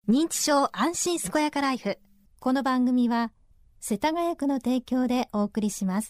認知症安心健やかライフ。この番組は世田谷区の提供でお送りします。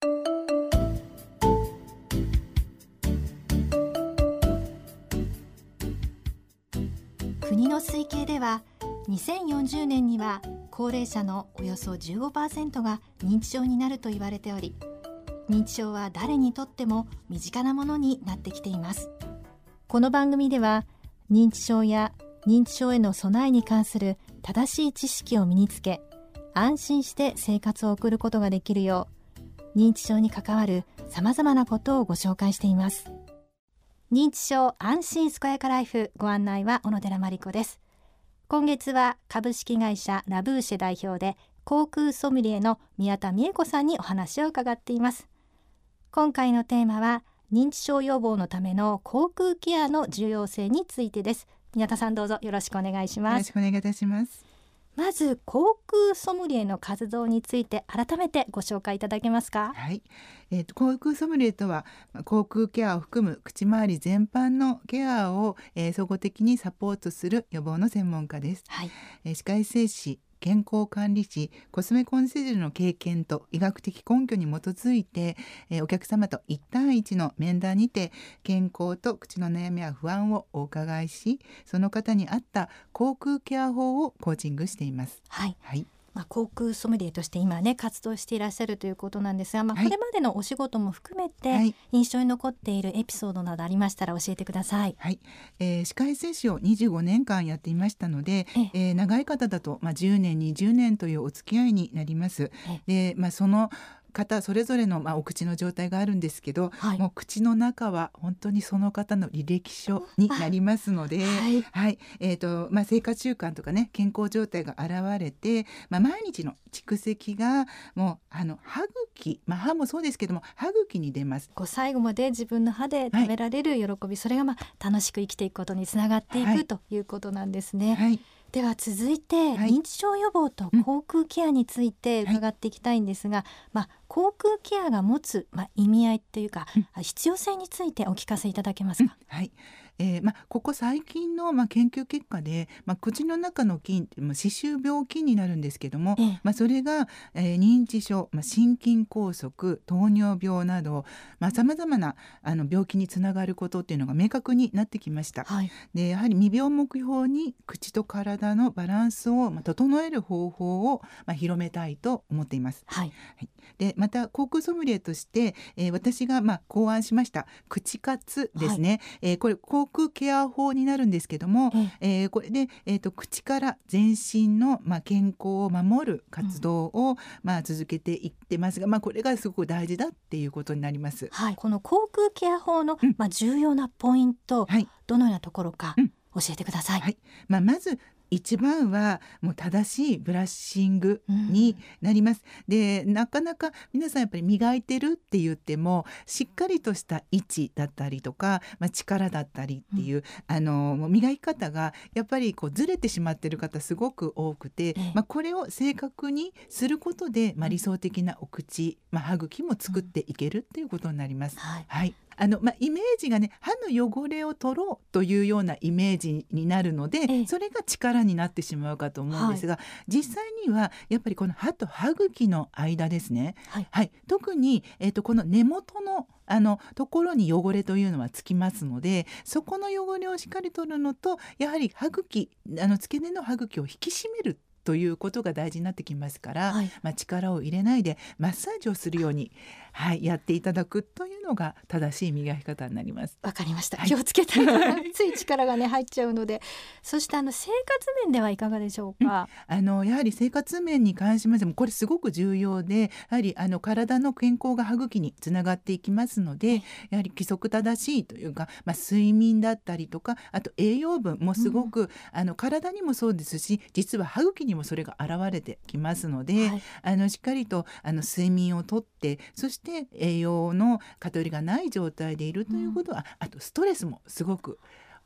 国の推計では2040年には高齢者のおよそ 15% が認知症になると言われており、認知症は誰にとっても身近なものになってきています。この番組では認知症や認知症への備えに関する正しい知識を身につけ、安心して生活を送ることができるよう、認知症に関わるさまざまなことをご紹介しています。認知症安心健やかライフ、ご案内は小野寺真理子です。今月は株式会社ラブーシェ代表で航空ソムリエの宮田美恵子さんにお話を伺っています。今回のテーマは認知症予防のための口腔ケアの重要性についてです。宮田さん、どうぞよろしくお願いします。 よろしくお願いいたします。 まず口腔ソムリエの活動について改めてご紹介いただけますか？ はい、口腔ソムリエとは口腔ケアを含む口周り全般のケアを、総合的にサポートする予防の専門家です。 はい。 歯科衛生士、健康管理士、コスメコンシェルジュの経験と医学的根拠に基づいて、お客様と1対1の面談にて健康と口の悩みや不安をお伺いし、その方に合った口腔ケア法をコーチングしています。 はい。 はい。 口腔ソムリエとして今ね活動していらっしゃるということなんですが、 はいこれまでのお仕事も含めて、 はい、 印象に残っているエピソードなどありましたら教えてください。 はい。歯科衛生士を25年間やっていましたので、長い方だと、10年20年というお付き合いになります。で、その方それぞれの、お口の状態があるんですけど、 はい、 もう口の中は本当にその方の履歴書になりますので、 はいはい。生活習慣とかね、健康状態が現れて、毎日の蓄積がもう歯茎、歯もそうですけども歯茎に出ます。 最後まで自分の歯で食べられる喜び、それが楽しく生きていくことにつながっていく、ということなんですね。 はい。 では続いて、認知症予防と口腔ケアについて伺っていきたいんですが、口腔ケアが持つ、意味合いというか、必要性についてお聞かせいただけますか？ はい。ここ最近の、研究結果で、口の中の菌って歯周病菌になるんですけども、それが、認知症、心筋梗塞、糖尿病などさまざまな病気につながることっていうのが明確になってきました。 はい、 でやはり未病を目標に口と体のバランスを整える方法を広めたいと思っています。 はいはい。でまた口腔ソムリエとして、私が考案しました口活ですね。これ口腔ケア法になるんですけども、これで、口から全身の、健康を守る活動を、続けていってますが、これがすごく大事だっていうことになります。 はい、この口腔ケア法の、重要なポイント、 はい、 どのようなところか、教えてください。 はい。まず一番はもう正しいブラッシングになります。でなかなか皆さんやっぱり磨いてるって言ってもしっかりとした位置だったりとか、力だったりっていう、磨き方がやっぱりずれてしまってる方すごく多くて、これを正確にすることで、理想的なお口、歯茎も作っていけるっていうことになります。 はい、 はい。イメージがね、歯の汚れを取ろうというようなイメージになるので、それが力になってしまうかと思うんですが、実際にはやっぱりこの歯と歯茎の間ですね。はい、特に、この根元のところに汚れというのはつきますので、そこの汚れをしっかり取るのと、やはり歯茎、付け根の歯茎を引き締めるということが大事になってきますから、力を入れないでマッサージをするように、やっていただくというのが正しい磨き方になります。 わかりました。気をつけたいとつい力がね入っちゃうので。そして生活面ではいかがでしょうか？ やはり生活面に関しましてもこれすごく重要で、やはり体の健康が歯茎につながっていきますので、やはり規則正しいというか、睡眠だったりとか、あと栄養分もすごく、体にもそうですし、実は歯茎にもそれが現れてきますので、しっかりと睡眠をとって、そして栄養の偏りがない状態でいるということは、あとストレスもすごく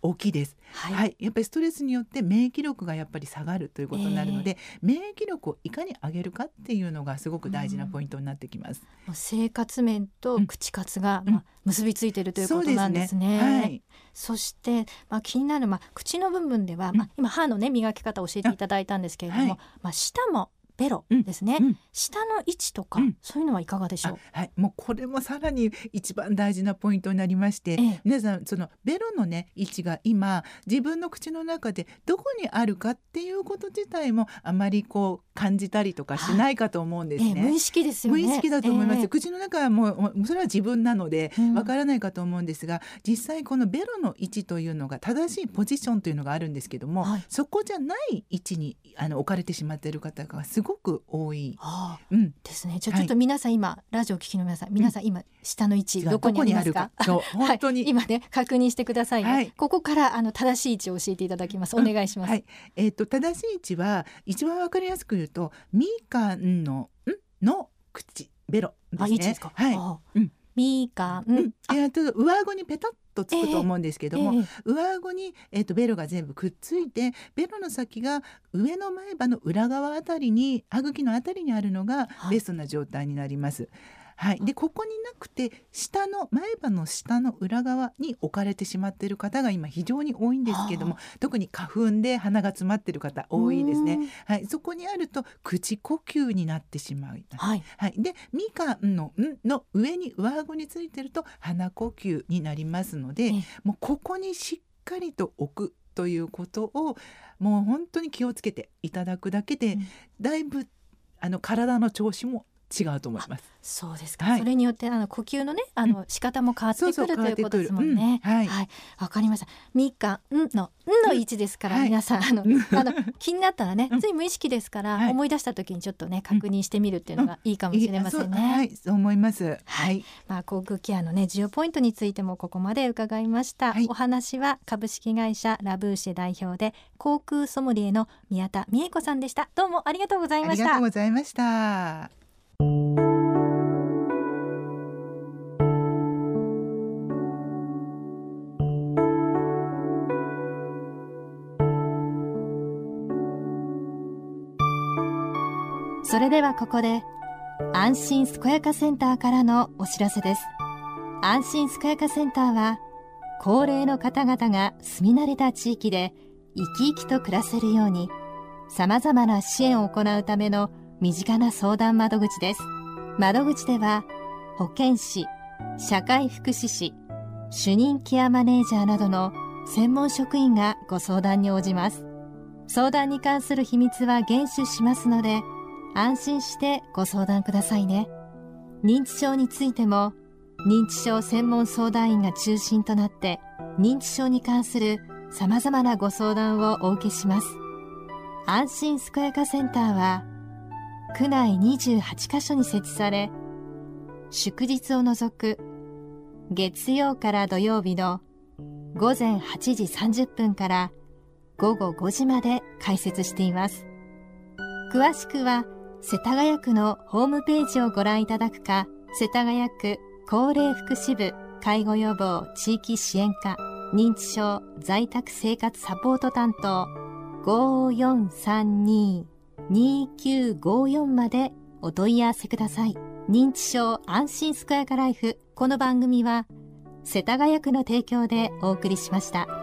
大きいです。 はいはい、やっぱりストレスによって免疫力がやっぱり下がるということになるので、免疫力をいかに上げるかっていうのがすごく大事なポイントになってきます。 もう生活面と口活が、結びついているということなんですね。 はい、 そして、気になる、口の部分では、今歯のね磨き方を教えていただいたんですけれども、舌もベロですね、舌の位置とか、そういうのはいかがでしょう。 はい、もうこれもさらに一番大事なポイントになりまして、皆さんそのベロのね位置が今自分の口の中でどこにあるかっていうこと自体もあまりこう感じたりとかしないかと思うんですね。 無意識ですよね。 無意識だと思います。口の中はもうそれは自分なのでわからないかと思うんですが、実際このベロの位置というのが正しいポジションというのがあるんですけども、そこじゃない位置に置かれてしまっている方がすごく多い、 ですね。じゃあちょっと皆さん今、ラジオ聞きの皆さん、皆さん今下の位置どこにありますか。 本当に、 今ね確認してくださいね。ここから正しい位置を教えていただきます。お願いします。 正しい位置は一番わかりやすく言うとみかんの口ベロですね。 いいですか。みかん、 上顎にペタッとつくと思うんですけども、上顎に、ベロが全部くっついて、ベロの先が上の前歯の裏側あたりに、歯茎のあたりにあるのがベストな状態になります。でここになくて前歯の下の裏側に置かれてしまっている方が今非常に多いんですけども、特に花粉で鼻が詰まっている方多いですね。そこにあると口呼吸になってしまう。でみかんの上に上顎についていると鼻呼吸になりますので、もうここにしっかりと置くということをもう本当に気をつけていただくだけで、だいぶ体の調子も違うと思います。 そうですか。それによって呼吸のね仕方も変わってくるということですもんね。わかりました。みかんの位置ですから、皆さん気になったらね、つい無意識ですから、思い出した時にちょっとね確認してみるっていうのがいいかもしれませんね。 そう思います。 口腔ケアのね重要ポイントについてもここまで伺いました。お話は株式会社ラブーシェ代表で口腔ソムリエの宮田美恵子さんでした。どうもありがとうございました。 ありがとうございました。 それではここで安心すこやかセンターからのお知らせです。安心すこやかセンターは高齢の方々が住み慣れた地域で生き生きと暮らせるようにさまざまな支援を行うための身近な相談窓口です。窓口では保健師、社会福祉士、主任ケアマネージャーなどの専門職員がご相談に応じます。相談に関する秘密は厳守しますので安心してご相談くださいね。認知症についても認知症専門相談員が中心となって認知症に関するさまざまなご相談をお受けします。安心すこやかセンターは区内28カ所に設置され、祝日を除く月曜から土曜日の午前8時30分から午後5時まで開設しています。詳しくは世田谷区のホームページをご覧いただくか、世田谷区高齢福祉部介護予防地域支援課認知症在宅生活サポート担当 5432-2954 までお問い合わせください。認知症安心すこやかライフ。この番組は世田谷区の提供でお送りしました。